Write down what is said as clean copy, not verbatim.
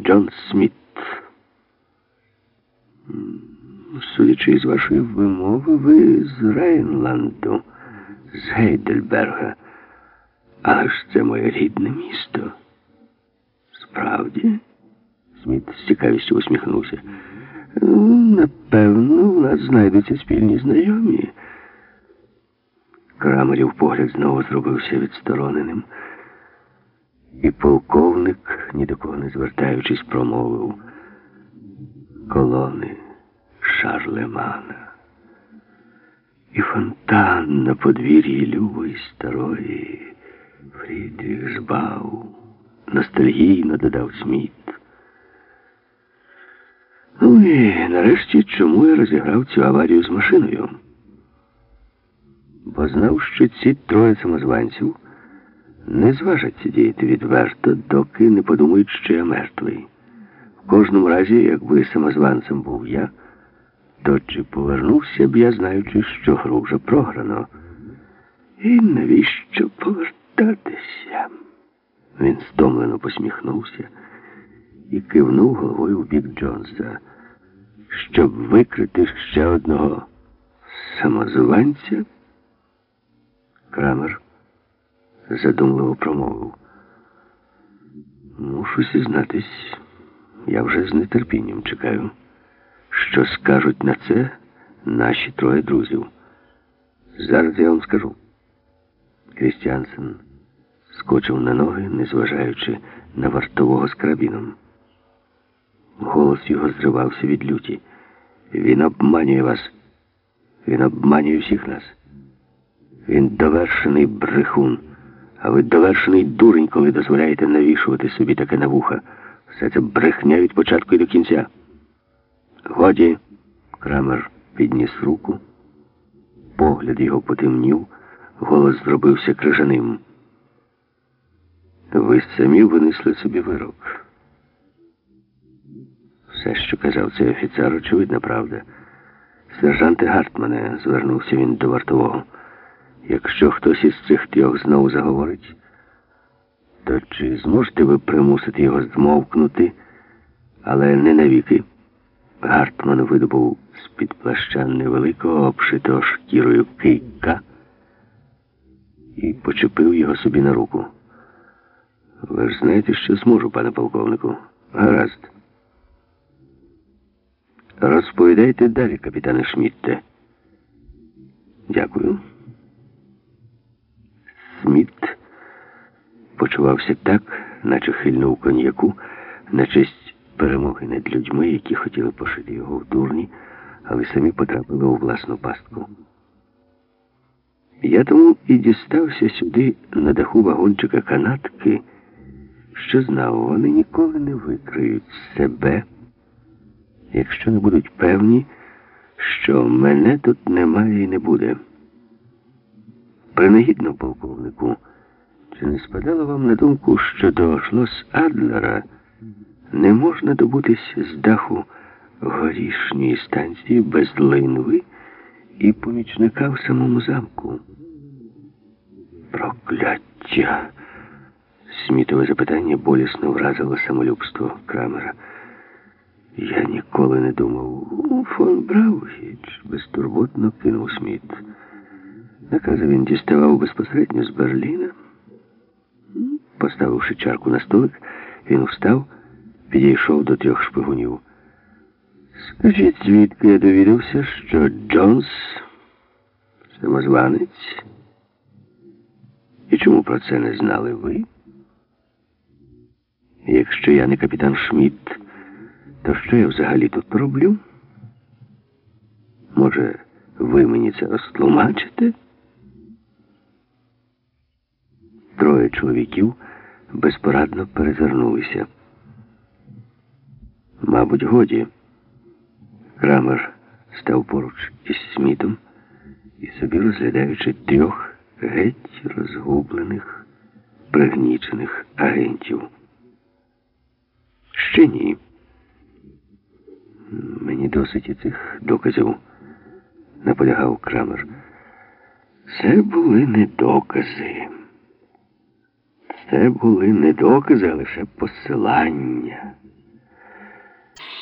Джон Сміт. Судячи із вашої вимови, ви з Рейнланду, з Гейдельберга. Але ж це моє рідне місто. Справді? Сміт з цікавістю усміхнувся. Напевно, у нас знайдуться спільні знайомі. Крамерів погляд знову зробився відстороненим. І полковник, ні до кого не звертаючись, промовив: колони Шарлемана і фонтан на подвір'ї любої старої Фрідріхсбау, ностальгійно додав Сміт. Ну і нарешті, чому я розіграв цю аварію з машиною? Бо знав, що ці троє самозванців не зважаться діяти відверто, доки не подумають, що я мертвий. В кожному разі, якби самозванцем був я, то чи повернувся б я, знаючи, що гру вже програно? І навіщо повертатися? Він стомлено посміхнувся і кивнув головою в бік Джонса, щоб викрити ще одного самозванця. Крамер задумливо промовив: мушу зізнатись, я вже з нетерпінням чекаю, що скажуть на це наші троє друзів. Зараз я вам скажу. Крістіансен скочив на ноги, незважаючи на вартового з карабіном. Голос його зривався від люті. Він обманює вас. Він обманює всіх нас. Він довершений брехун. А ви довершений дурень, коли дозволяєте навішувати собі таке на вуха. Все це брехня від початку і до кінця. Годі. Крамер підніс руку. Погляд його потемнів, голос зробився крижаним. Ви самі винесли собі вирок. Все, що казав цей офіцер, очевидна правда. Сержанте Гартмане, звернувся він до вартового, якщо хтось із цих трьох знову заговорить, то чи зможете ви примусити його змовкнути, але не навіки? Гартман видобув з-під плаща невеликого, обшитого шкірою кийка і почепив його собі на руку. Ви ж знаєте, що зможу, пане полковнику. Гаразд. Розповідайте далі, капітане Шмітте. Дякую. Сміт почувався так, наче хильнув коньяку, на честь перемоги над людьми, які хотіли пошити його в дурні, але самі потрапили у власну пастку. Я тому і дістався сюди на даху вагончика канатки, що знав, вони ніколи не викриють себе, якщо не будуть певні, що мене тут немає і не буде. Принагідно, полковнику, чи не спадало вам на думку, що до Шлос Адлера не можна добутись з даху горішньої станції без линви і помічника в самому замку? Прокляття! Смітове запитання болісно вразило самолюбство Крамера. Я ніколи не думав. Фон Браухіч, безтурботно кинув Сміт. Накази він діставав безпосередньо з Берліна. Поставивши чарку на столик, він встав, підійшов до трьох шпигунів. Скажіть, звідки я довідався, що Джонс самозванець? І чому про це не знали ви? Якщо я не капітан Шміт, то що я взагалі тут роблю? Може, ви мені це розтлумачите? Троє чоловіків безпорадно перезирнулися. Мабуть, годі. Крамер став поруч із Смітом і собі розглядаючи трьох геть розгублених, пригнічених агентів. Ще ні. Мені досить і цих доказів, наполягав Крамер. Це були не докази. Це були не докази, а лише посилання.